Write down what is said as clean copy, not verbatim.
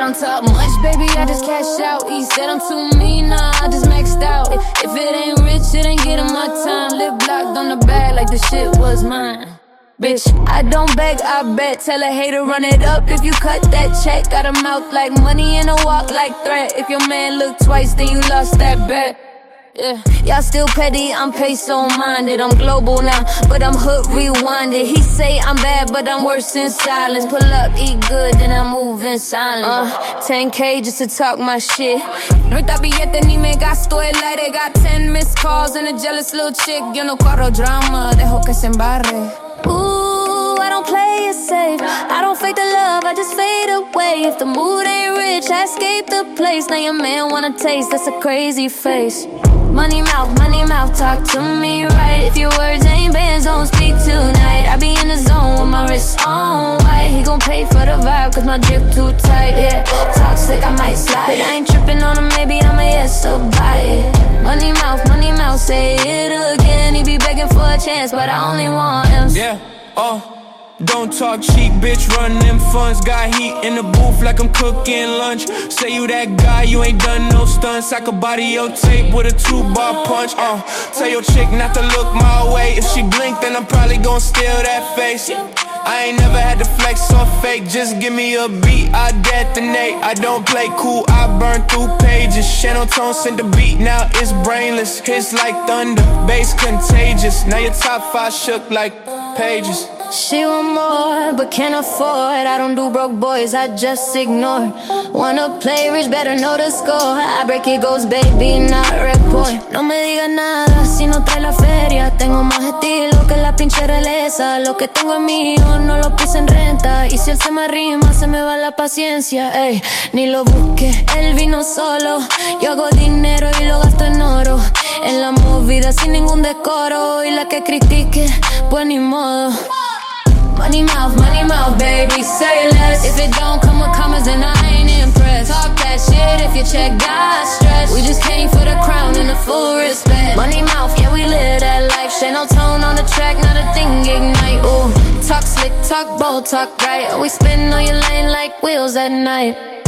don't talk much, baby, I just cash out. He said I'm too mean, nah, I just maxed out. If it ain't rich, it ain't getting my time. Lip blocked on the bag like the shit was mine. Bitch, I don't beg, I bet. Tell a hater run it up if you cut that check. Got a mouth like money and a walk like threat. If your man look twice, then you lost that bet. Yeah, y'all still petty, I'm peso-minded. I'm global now, but I'm hood rewinded. He say I'm bad, but I'm worse in silence. Pull up, eat good, then I move in silence. 10K just to talk my shit. Ahorita billete ni me gasto el aire. Got 10 missed calls and a jealous little chick. Yo no corro drama, dejo que se embarre. Ooh, I don't play it safe. I don't fake the love, I just fade away. If the mood ain't rich, I escape the place. Now your man wanna taste, that's a crazy face. Money mouth, talk to me right. If your words ain't bands, don't speak tonight. I be in the zone with my wrist on white. He gon' pay for the vibe, cause my drip too tight, yeah. Talk slick, I might slide. I ain't tripping on him, maybe I'm a yes, so buy it. Money mouth, say it again. He be begging for a chance, but I only want him. Yeah, don't talk cheap, bitch, run them funds. Got heat in the booth like I'm cooking lunch. Say you that guy, you ain't done no stunts. I could body your tape with a 2-bar punch. Tell your chick not to look my way. If she blink, then I'm probably gon' steal that face. I ain't never had to flex or fake. Just give me a beat, I detonate. I don't play cool, I burn through pages. Channel tone send the beat, now it's brainless. Hits like thunder, bass contagious. Now your top 5 shook like pages. She want more, but can't afford. I don't do broke boys, I just ignore. Wanna play rich, better know the score. I break it goes, baby, not report. No me digas nada si no trae la feria. Tengo más estilo que la pinche realeza. Lo que tengo es mío, no lo puse en renta. Y si él se me arrima, se me va la paciencia. Ey, ni lo busque, él vino solo. Yo hago dinero y lo gasto en oro. En la movida sin ningún decoro. Y la que critique, pues ni modo. Money mouth, baby, say less. If it don't come with commas, then I ain't impressed. Talk that shit if your check got stressed. We just came for the crown and the full respect. Money mouth, yeah, we live that life. Channel tone on the track, not a thing ignite. Ooh, talk slick, talk bold, talk right. We spin on your lane like wheels at night.